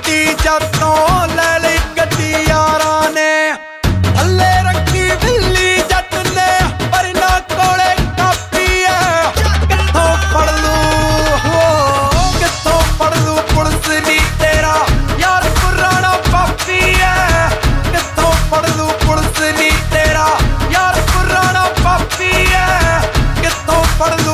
गड्डी जत्तों ले ली गड्डी यारां ने थल्ले रखी बिल्ली जट ने पर ना कोले कापी है कित्थों पढ़ लूं कित्थों पढ़ लूं पुलिस नी तेरा यार पुराना पापी है कित्थों पढ़ लूं पुलिस नी तेरा यार पुराना पापी है कित्थों पढ़